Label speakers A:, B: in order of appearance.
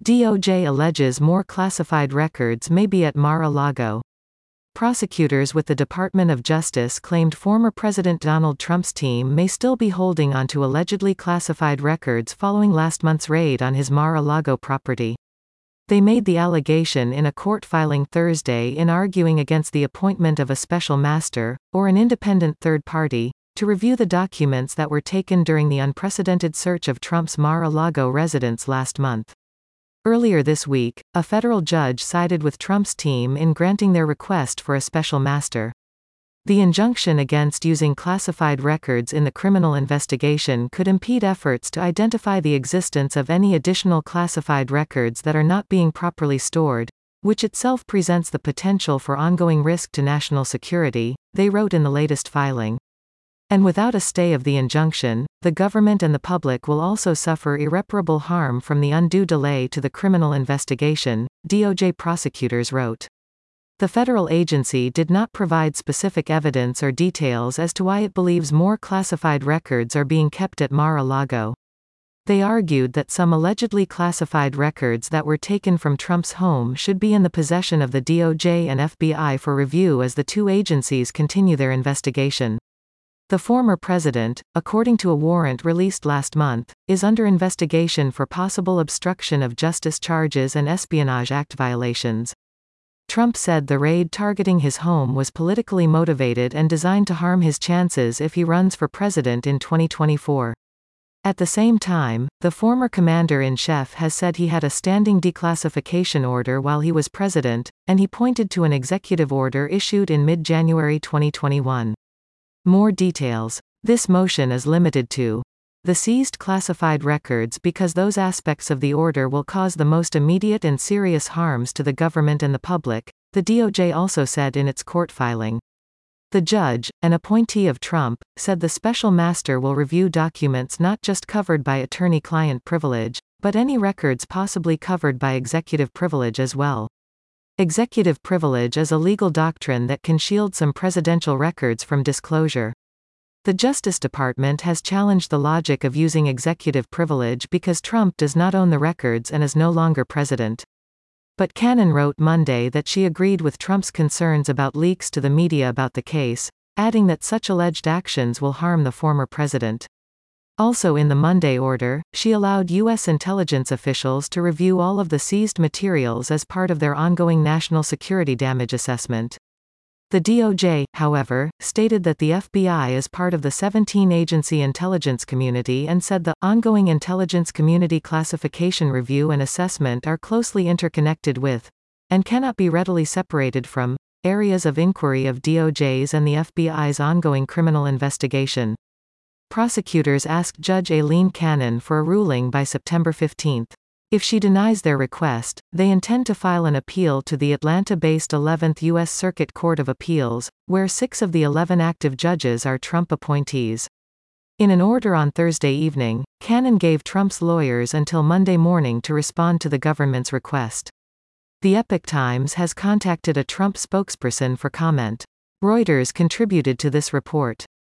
A: DOJ alleges more classified records may be at Mar-a-Lago. Prosecutors with the Department of Justice claimed former President Donald Trump's team may still be holding onto allegedly classified records following last month's raid on his Mar-a-Lago property. They made the allegation in a court filing Thursday in arguing against the appointment of a special master, or an independent third party, to review the documents that were taken during the unprecedented search of Trump's Mar-a-Lago residence last month. Earlier this week, a federal judge sided with Trump's team in granting their request for a special master. The injunction against using classified records in the criminal investigation could impede efforts to identify the existence of any additional classified records that are not being properly stored, which itself presents the potential for ongoing risk to national security, they wrote in the latest filing. And without a stay of the injunction, the government and the public will also suffer irreparable harm from the undue delay to the criminal investigation, DOJ prosecutors wrote. The federal agency did not provide specific evidence or details as to why it believes more classified records are being kept at Mar-a-Lago. They argued that some allegedly classified records that were taken from Trump's home should be in the possession of the DOJ and FBI for review as the two agencies continue their investigation. The former president, according to a warrant released last month, is under investigation for possible obstruction of justice charges and Espionage Act violations. Trump said the raid targeting his home was politically motivated and designed to harm his chances if he runs for president in 2024. At the same time, the former commander-in-chief has said he had a standing declassification order while he was president, and he pointed to an executive order issued in mid-January 2021. More details. This motion is limited to the seized classified records because those aspects of the order will cause the most immediate and serious harms to the government and the public, the DOJ also said in its court filing. The judge, an appointee of Trump, said the special master will review documents not just covered by attorney-client privilege, but any records possibly covered by executive privilege as well. Executive privilege is a legal doctrine that can shield some presidential records from disclosure. The Justice Department has challenged the logic of using executive privilege because Trump does not own the records and is no longer president. But Cannon wrote Monday that she agreed with Trump's concerns about leaks to the media about the case, adding that such alleged actions will harm the former president. Also in the Monday order, she allowed U.S. intelligence officials to review all of the seized materials as part of their ongoing national security damage assessment. The DOJ, however, stated that the FBI is part of the 17-agency intelligence community and said the ongoing intelligence community classification review and assessment are closely interconnected with, and cannot be readily separated from, areas of inquiry of DOJ's and the FBI's ongoing criminal investigation. Prosecutors asked Judge Aileen Cannon for a ruling by September 15. If she denies their request, they intend to file an appeal to the Atlanta-based 11th U.S. Circuit Court of Appeals, where 6 of the 11 active judges are Trump appointees. In an order on Thursday evening, Cannon gave Trump's lawyers until Monday morning to respond to the government's request. The Epoch Times has contacted a Trump spokesperson for comment. Reuters contributed to this report.